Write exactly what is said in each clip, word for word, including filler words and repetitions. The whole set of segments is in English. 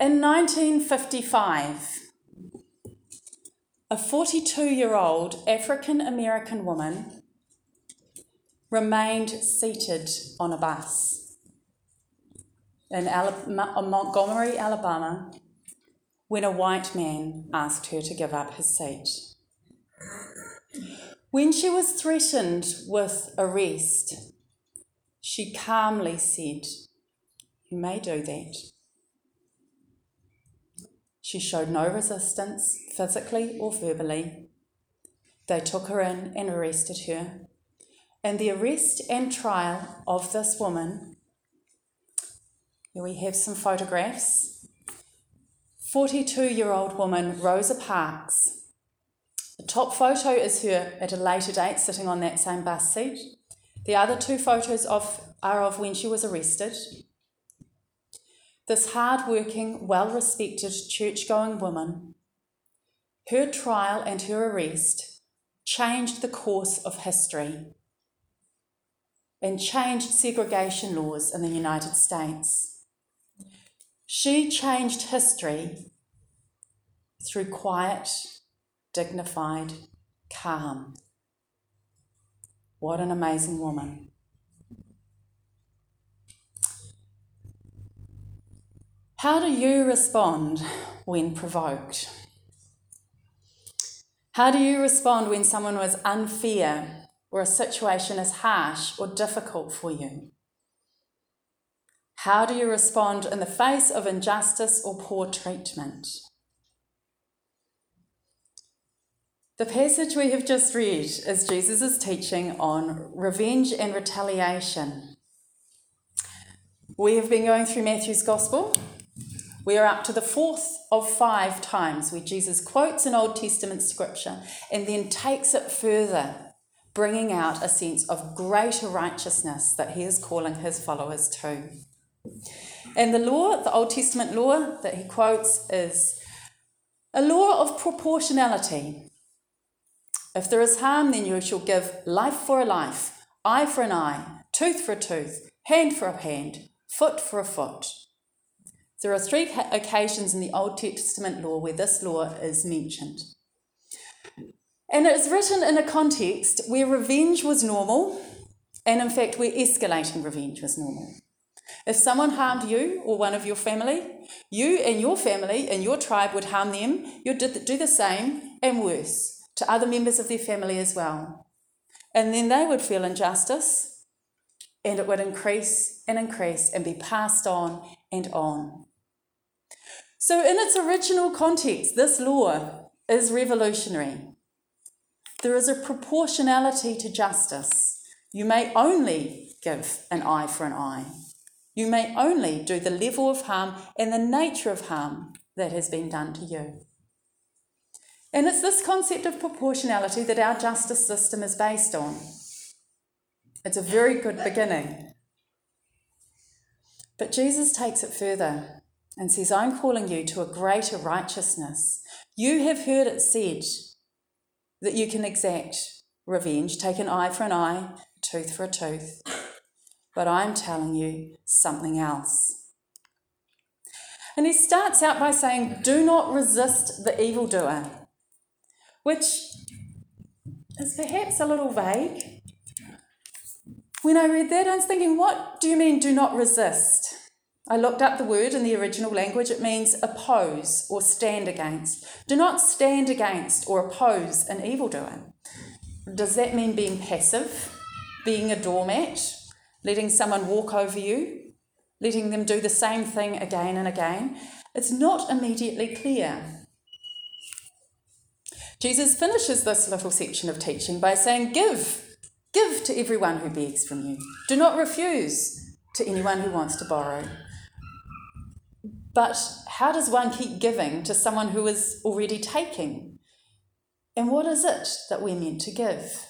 In nineteen fifty-five, a forty-two-year-old African-American woman remained seated on a bus in Alabama, Montgomery, Alabama, when a white man asked her to give up his seat. When she was threatened with arrest, she calmly said, "You may do that." She showed no resistance, physically or verbally. They took her in and arrested her. And the arrest and trial of this woman, here we have some photographs. forty-two-year-old woman Rosa Parks. The top photo is her at a later date sitting on that same bus seat. The other two photos of, are of when she was arrested. This hard-working, well-respected, church-going woman, her trial and her arrest changed the course of history and changed segregation laws in the United States. She changed history through quiet, dignified calm. What an amazing woman. How do you respond when provoked? How do you respond when someone was unfair or a situation is harsh or difficult for you? How do you respond in the face of injustice or poor treatment? The passage we have just read is Jesus' teaching on revenge and retaliation. We have been going through Matthew's Gospel. We are up to the fourth of five times where Jesus quotes an Old Testament scripture and then takes it further, bringing out a sense of greater righteousness that he is calling his followers to. And the law, the Old Testament law that he quotes, is a law of proportionality. If there is harm, then you shall give life for a life, eye for an eye, tooth for a tooth, hand for a hand, foot for a foot. There are three occasions in the Old Testament law where this law is mentioned. And it is written in a context where revenge was normal, and in fact where escalating revenge was normal. If someone harmed you or one of your family, you and your family and your tribe would harm them. You'd do the same and worse to other members of their family as well. And then they would feel injustice, and it would increase and increase and be passed on and on. So in its original context, this law is revolutionary. There is a proportionality to justice. You may only give an eye for an eye. You may only do the level of harm and the nature of harm that has been done to you. And it's this concept of proportionality that our justice system is based on. It's a very good beginning. But Jesus takes it further and says, I'm calling you to a greater righteousness. You have heard it said that you can exact revenge, take an eye for an eye, a tooth for a tooth. But I'm telling you something else. And he starts out by saying, do not resist the evildoer, which is perhaps a little vague. When I read that, I was thinking, what do you mean do not resist? I looked up the word in the original language. It means oppose or stand against. Do not stand against or oppose an evildoer. Does that mean being passive, being a doormat, letting someone walk over you, letting them do the same thing again and again? It's not immediately clear. Jesus finishes this little section of teaching by saying, give, give to everyone who begs from you. Do not refuse to anyone who wants to borrow. But how does one keep giving to someone who is already taking? And what is it that we're meant to give?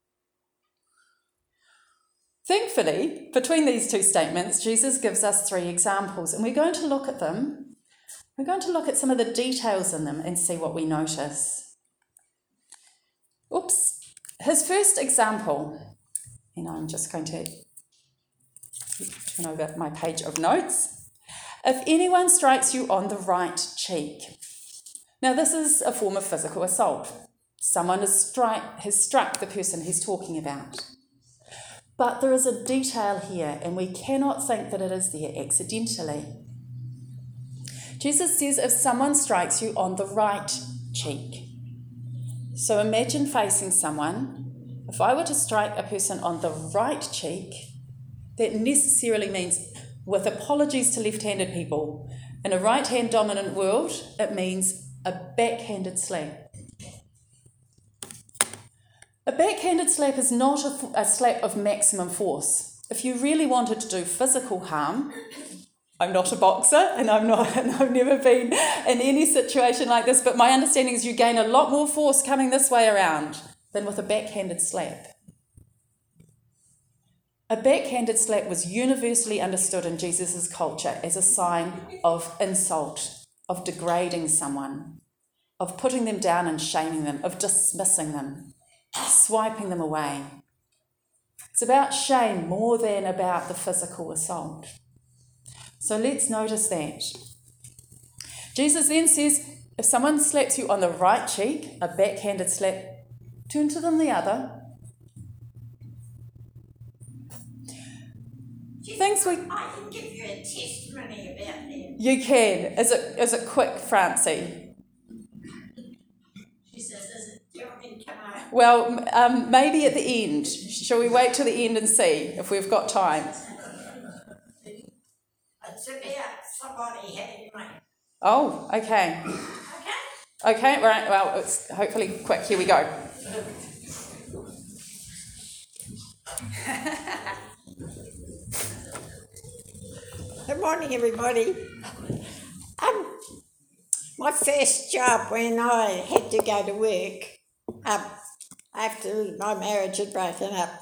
Thankfully, between these two statements, Jesus gives us three examples, and we're going to look at them. We're going to look at some of the details in them and see what we notice. Oops. His first example, and I'm just going to turn over my page of notes. If anyone strikes you on the right cheek. Now, this is a form of physical assault. Someone has, strike, has struck the person he's talking about. But there is a detail here, and we cannot think that it is there accidentally. Jesus says if someone strikes you on the right cheek. So imagine facing someone. If I were to strike a person on the right cheek, that necessarily means, with apologies to left-handed people, in a right-hand dominant world, it means a backhanded slap. A backhanded slap is not a, a slap of maximum force. If you really wanted to do physical harm, I'm not a boxer and I'm not, and I've never been in any situation like this, but my understanding is you gain a lot more force coming this way around than with a backhanded slap. A backhanded slap was universally understood in Jesus' culture as a sign of insult, of degrading someone, of putting them down and shaming them, of dismissing them, swiping them away. It's about shame more than about the physical assault. So let's notice that. Jesus then says, if someone slaps you on the right cheek, a backhanded slap, turn to them the other. Things we... I can give you a testimony about that. You can. Is it is it quick, Francie? She says, is it, do you want me to come out? Well, um, maybe at the end. Shall we wait till the end and see if we've got time? It's about somebody hitting me. Oh, okay. Okay? Okay, right. Well, it's hopefully quick. Here we go. Good morning, everybody. Um, my first job when I had to go to work, um, after my marriage had broken up,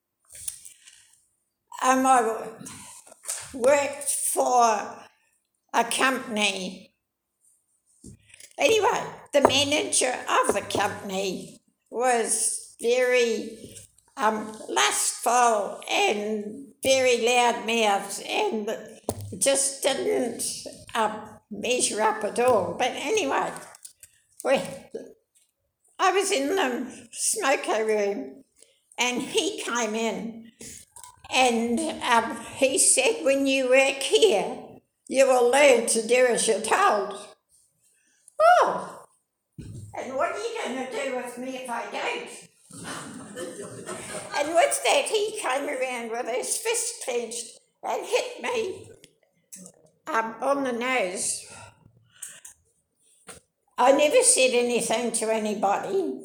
um, I worked for a company. Anyway, the manager of the company was very um, lustful and very loud-mouthed and just didn't um, measure up at all. But anyway, we, I was in the smoker room and he came in and um, he said, when you work here, you will learn to do as you're told. Oh, and what are you going to do with me if I don't? And with that, he came around with his fist clenched and hit me um, on the nose. I never said anything to anybody.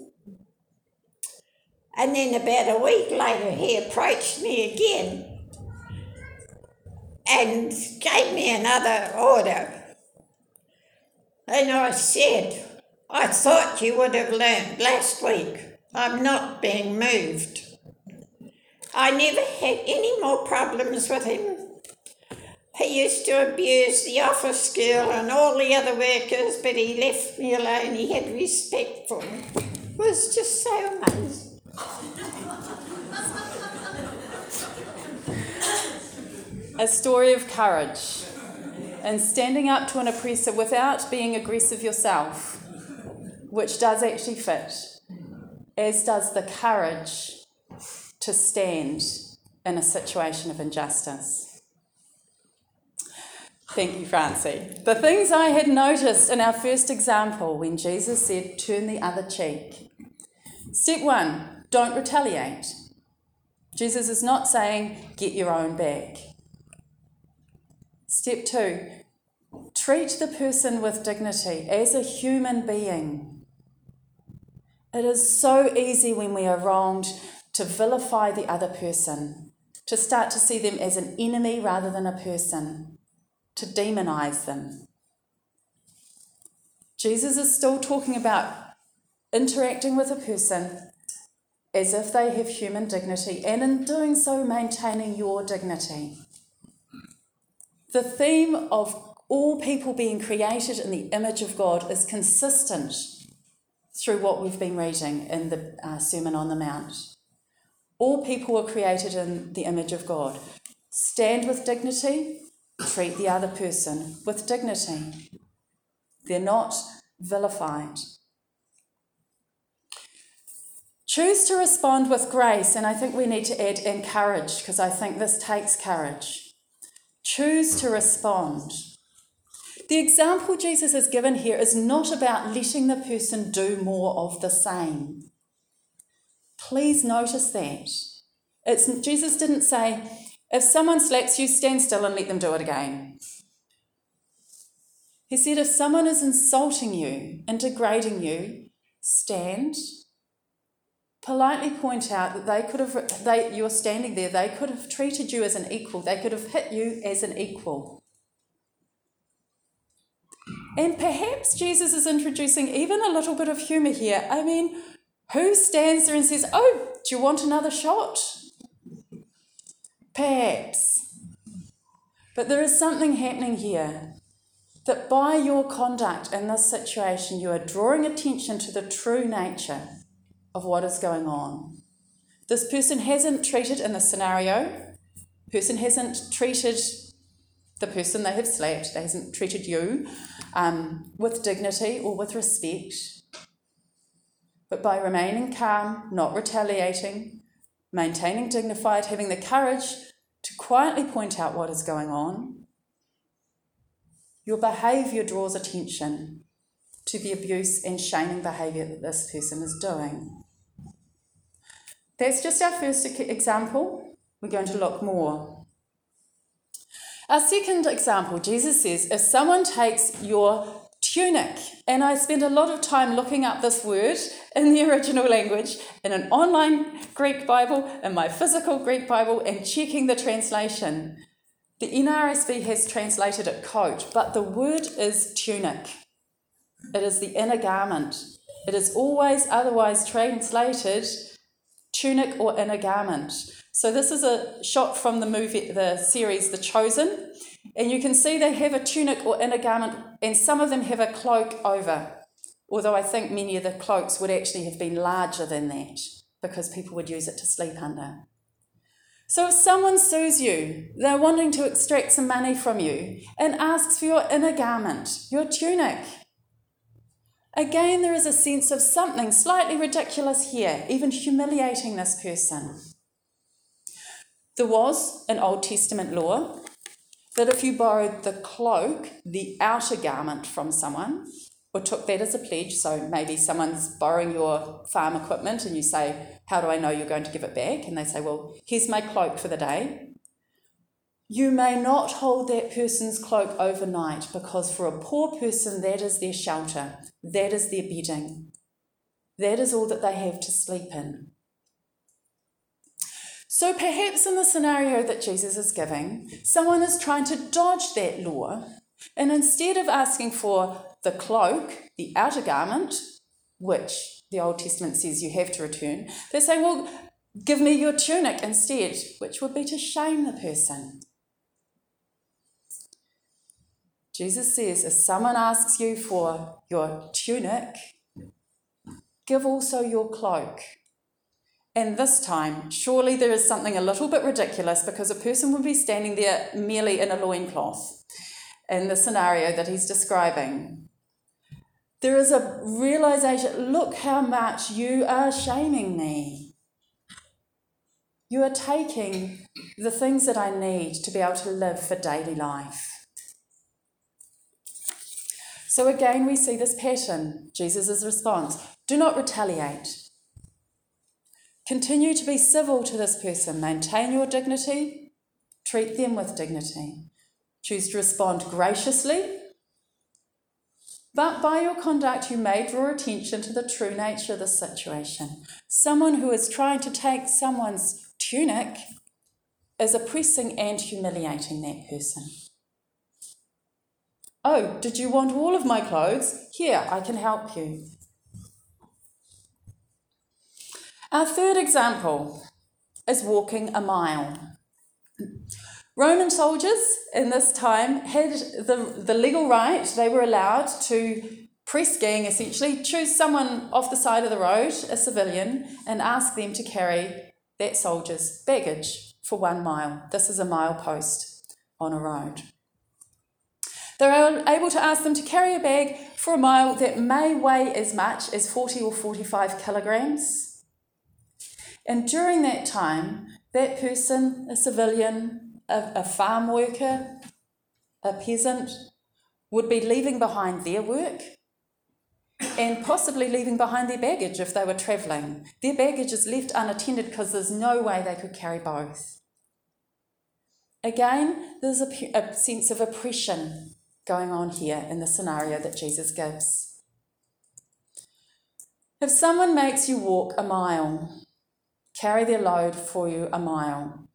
And then about a week later, he approached me again and gave me another order. And I said, I thought you would have learned last week. I'm not being moved. I never had any more problems with him. He used to abuse the office girl and all the other workers, but he left me alone. He had respect for me. It was just so amazing. A story of courage and standing up to an oppressor without being aggressive yourself, which does actually fit, as does the courage to stand in a situation of injustice. Thank you, Francie. The things I had noticed in our first example when Jesus said, turn the other cheek. Step one, don't retaliate. Jesus is not saying, get your own back. Step two, treat the person with dignity as a human being. It is so easy when we are wronged to vilify the other person, to start to see them as an enemy rather than a person, to demonize them. Jesus is still talking about interacting with a person as if they have human dignity, and in doing so, maintaining your dignity. The theme of all people being created in the image of God is consistent through what we've been reading in the uh, Sermon on the Mount. All people are created in the image of God. Stand with dignity, treat the other person with dignity. They're not vilified. Choose to respond with grace, and I think we need to add encourage, because I think this takes courage. Choose to respond. The example Jesus has given here is not about letting the person do more of the same. Please notice that. It's, Jesus didn't say, if someone slaps you, stand still and let them do it again. He said, if someone is insulting you and degrading you, stand. Politely point out that they could have, they, you're standing there, they could have treated you as an equal. They could have hit you as an equal. And perhaps Jesus is introducing even a little bit of humour here. I mean, who stands there and says, oh, do you want another shot? Perhaps. But there is something happening here, that by your conduct in this situation, you are drawing attention to the true nature of what is going on. This person hasn't treated, in this scenario, person hasn't treated the person they have slapped, they hasn't treated you um, with dignity or with respect. But by remaining calm, not retaliating, maintaining dignified, having the courage to quietly point out what is going on, your behaviour draws attention to the abuse and shaming behaviour that this person is doing. That's just our first example. We're going to look more. Our second example, Jesus says, if someone takes your tunic, and I spent a lot of time looking up this word in the original language, in an online Greek Bible, in my physical Greek Bible, and checking the translation. The N R S V has translated it coat, but the word is tunic. It is the inner garment. It is always otherwise translated tunic or inner garment. So this is a shot from the movie, the series The Chosen, and you can see they have a tunic or inner garment, and some of them have a cloak over, although I think many of the cloaks would actually have been larger than that because people would use it to sleep under. So if someone sues you, they're wanting to extract some money from you and asks for your inner garment, your tunic. Again, there is a sense of something slightly ridiculous here, even humiliating this person. There was an Old Testament law that if you borrowed the cloak, the outer garment from someone, or took that as a pledge, so maybe someone's borrowing your farm equipment and you say, how do I know you're going to give it back? And they say, well, here's my cloak for the day. You may not hold that person's cloak overnight, because for a poor person, that is their shelter, that is their bedding. That is all that they have to sleep in. So perhaps in the scenario that Jesus is giving, someone is trying to dodge that law, and instead of asking for the cloak, the outer garment, which the Old Testament says you have to return, they say, well, give me your tunic instead, which would be to shame the person. Jesus says, if someone asks you for your tunic, give also your cloak. And this time, surely there is something a little bit ridiculous, because a person would be standing there merely in a loincloth in the scenario that he's describing. There is a realization, look how much you are shaming me. You are taking the things that I need to be able to live for daily life. So again, we see this pattern, Jesus' response. Do not retaliate. Continue to be civil to this person. Maintain your dignity. Treat them with dignity. Choose to respond graciously. But by your conduct, you may draw attention to the true nature of the situation. Someone who is trying to take someone's tunic is oppressing and humiliating that person. Oh, did you want all of my clothes? Here, I can help you. Our third example is walking a mile. Roman soldiers in this time had the, the legal right, they were allowed to press gang essentially, choose someone off the side of the road, a civilian, and ask them to carry that soldier's baggage for one mile. This is a milepost on a road. They're able to ask them to carry a bag for a mile that may weigh as much as forty or forty-five kilograms. And during that time, that person, a civilian, a, a farm worker, a peasant, would be leaving behind their work and possibly leaving behind their baggage if they were travelling. Their baggage is left unattended because there's no way they could carry both. Again, there's a, a sense of oppression going on here in the scenario that Jesus gives. If someone makes you walk a mile, carry their load for you a mile,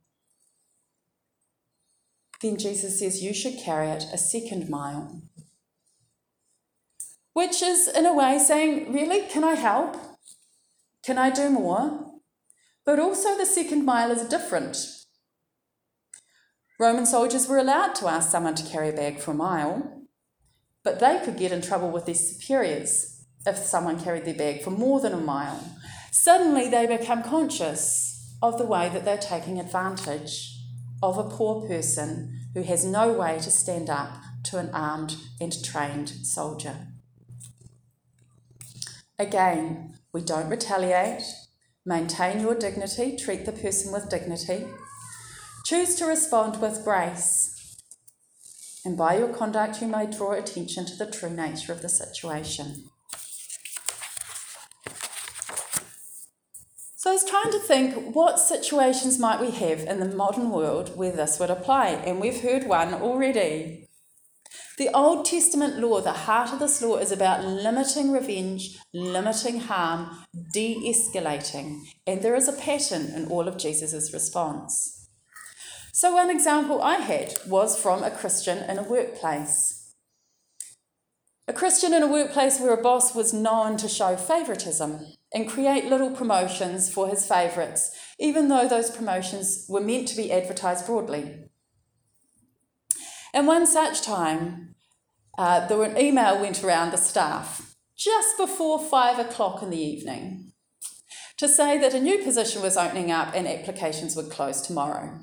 then Jesus says you should carry it a second mile. Which is, in a way, saying, really, can I help? Can I do more? But also the second mile is different. Roman soldiers were allowed to ask someone to carry a bag for a mile, but they could get in trouble with their superiors if someone carried their bag for more than a mile. Suddenly they become conscious of the way that they're taking advantage of a poor person who has no way to stand up to an armed and trained soldier. Again, we don't retaliate. Maintain your dignity. Treat the person with dignity. Choose to respond with grace. And by your conduct, you may draw attention to the true nature of the situation. So I was trying to think, what situations might we have in the modern world where this would apply? And we've heard one already. The Old Testament law, the heart of this law is about limiting revenge, limiting harm, de-escalating. And there is a pattern in all of Jesus' response. So one example I had was from a Christian in a workplace. A Christian in a workplace where a boss was known to show favouritism and create little promotions for his favourites, even though those promotions were meant to be advertised broadly. And one such time, uh, there an email went around the staff just before five o'clock in the evening to say that a new position was opening up and applications would close tomorrow.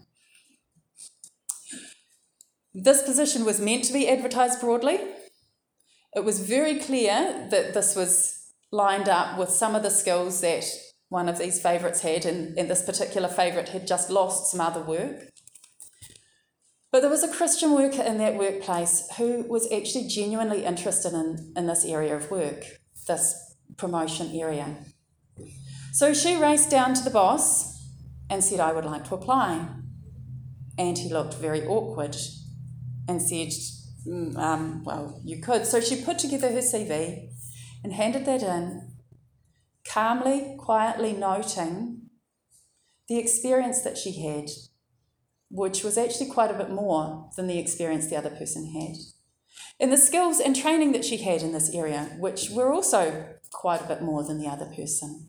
This position was meant to be advertised broadly. It was very clear that this was lined up with some of the skills that one of these favourites had, and, and this particular favourite had just lost some other work. But there was a Christian worker in that workplace who was actually genuinely interested in, in this area of work, this promotion area. So she raced down to the boss and said, I would like to apply. And he looked very awkward and said, mm, um, well, you could. So she put together her C V and handed that in, calmly, quietly noting the experience that she had, which was actually quite a bit more than the experience the other person had. And the skills and training that she had in this area, which were also quite a bit more than the other person.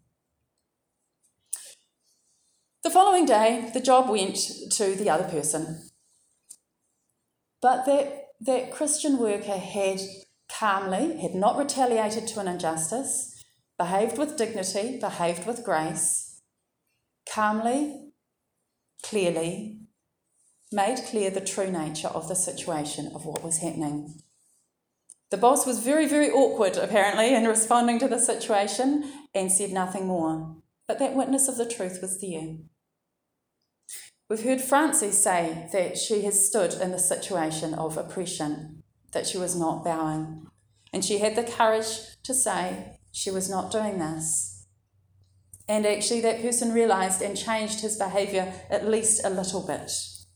The following day, the job went to the other person. But that, that Christian worker had calmly, had not retaliated to an injustice, behaved with dignity, behaved with grace, calmly, clearly, made clear the true nature of the situation of what was happening. The boss was very, very awkward, apparently, in responding to the situation and said nothing more. But that witness of the truth was there. We've heard Frances say that she has stood in the situation of oppression, that she was not bowing. And she had the courage to say she was not doing this. And actually that person realised and changed his behaviour at least a little bit.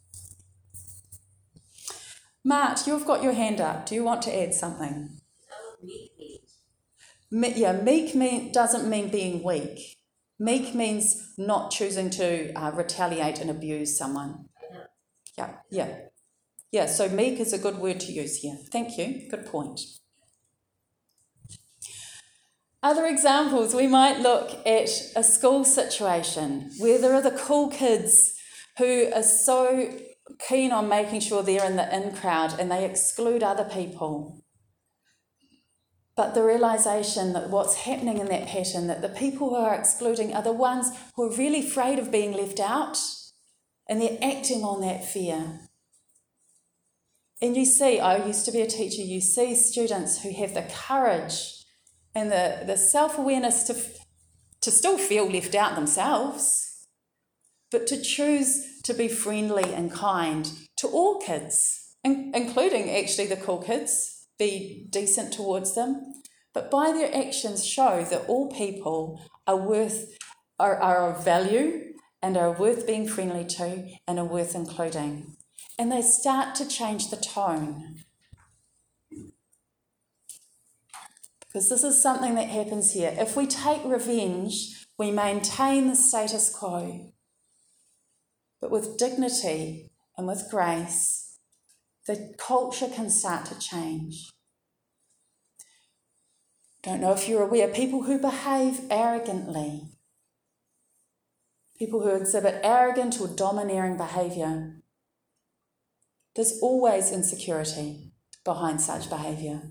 Mart, you've got your hand up. Do you want to add something? Me, yeah, meek mean, doesn't mean being weak. Meek means not choosing to uh, retaliate and abuse someone. Yeah, yeah. Yeah, so meek is a good word to use here. Thank you. Good point. Other examples, we might look at a school situation where there are the cool kids who are so keen on making sure they're in the in crowd and they exclude other people. But the realisation that what's happening in that pattern, that the people who are excluding are the ones who are really afraid of being left out, and they're acting on that fear. And you see, I used to be a teacher, you see students who have the courage and the, the self-awareness to, to still feel left out themselves, but to choose to be friendly and kind to all kids, in, including actually the cool kids, be decent towards them, but by their actions show that all people are worth, are, are of value and are worth being friendly to and are worth including. And they start to change the tone. Because this is something that happens here. If we take revenge, we maintain the status quo. But with dignity and with grace, the culture can start to change. Don't know if you're aware, people who behave arrogantly, people who exhibit arrogant or domineering behaviour, there's always insecurity behind such behaviour.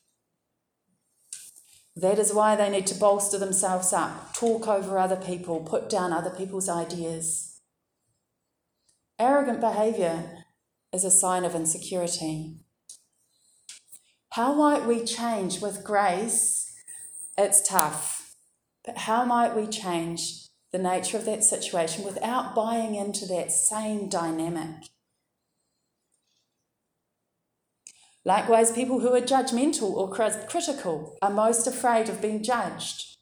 That is why they need to bolster themselves up, talk over other people, put down other people's ideas. Arrogant behaviour is a sign of insecurity. How might we change with grace? It's tough, but how might we change the nature of that situation without buying into that same dynamic? Likewise, people who are judgmental or critical are most afraid of being judged.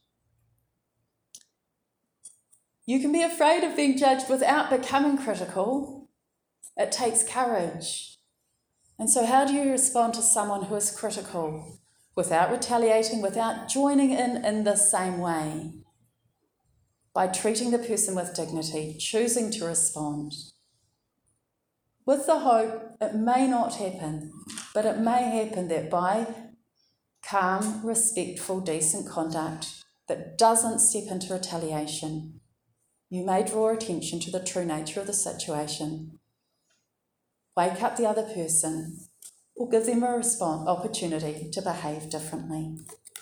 You can be afraid of being judged without becoming critical. It takes courage. And so how do you respond to someone who is critical without retaliating, without joining in in the same way? By treating the person with dignity, choosing to respond. With the hope it may not happen, but it may happen that by calm, respectful, decent conduct that doesn't step into retaliation, you may draw attention to the true nature of the situation, wake up the other person, or give them a response, opportunity to behave differently.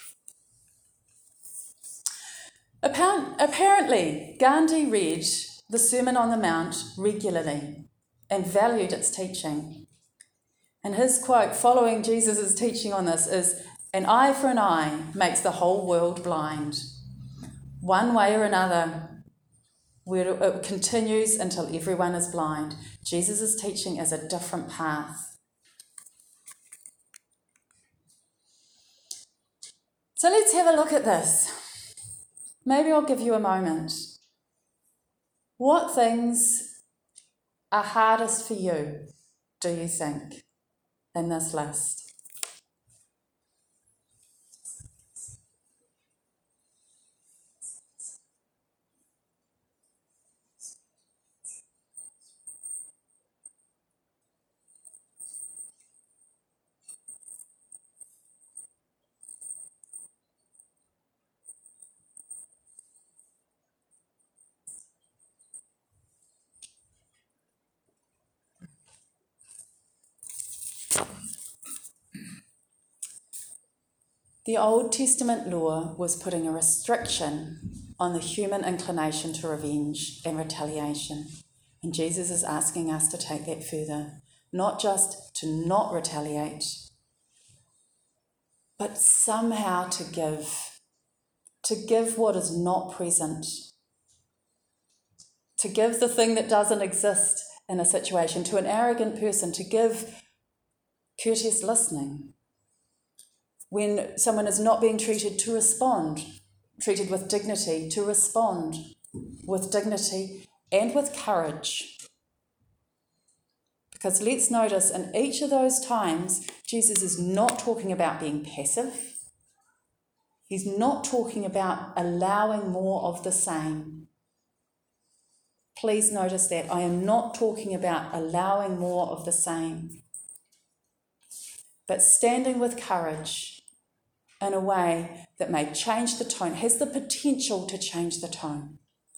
Apparently, Gandhi read the Sermon on the Mount regularly and valued its teaching. And his quote following Jesus' teaching on this is, "An eye for an eye makes the whole world blind. One way or another, where it continues until everyone is blind." Jesus' teaching is a different path. So let's have a look at this. Maybe I'll give you a moment. What things are hardest for you, do you think, in this list? The Old Testament law was putting a restriction on the human inclination to revenge and retaliation. And Jesus is asking us to take that further, not just to not retaliate, but somehow to give, to give what is not present, to give the thing that doesn't exist in a situation. To an arrogant person, to give courteous listening. When someone is not being treated, to respond, treated with dignity, to respond with dignity and with courage. Because let's notice in each of those times, Jesus is not talking about being passive. He's not talking about allowing more of the same. Please notice that. I am not talking about allowing more of the same, but standing with courage in a way that may change the tone, has the potential to change the tone,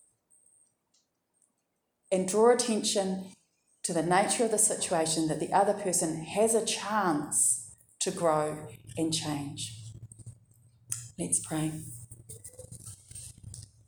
and draw attention to the nature of the situation, that the other person has a chance to grow and change. Let's pray.